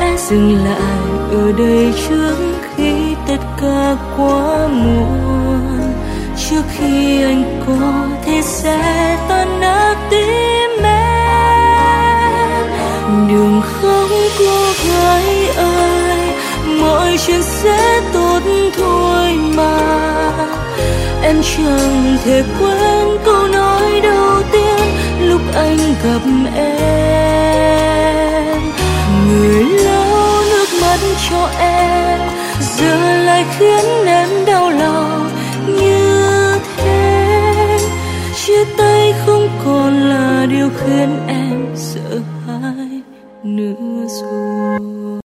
dừng lại ở đây trước khi tất cả quá muộn, trước khi anh có thể sẽ tan nát tim em. Đừng khóc cô gái ơi, mọi chuyện sẽ tốt thôi mà. Em chẳng thể quên câu nói đầu tiên lúc anh gặp em. Người lau nước mắt cho em giờ lại khiến em đau lòng như thế. Chia tay không còn là điều khiến em sợ hãi nữa rồi.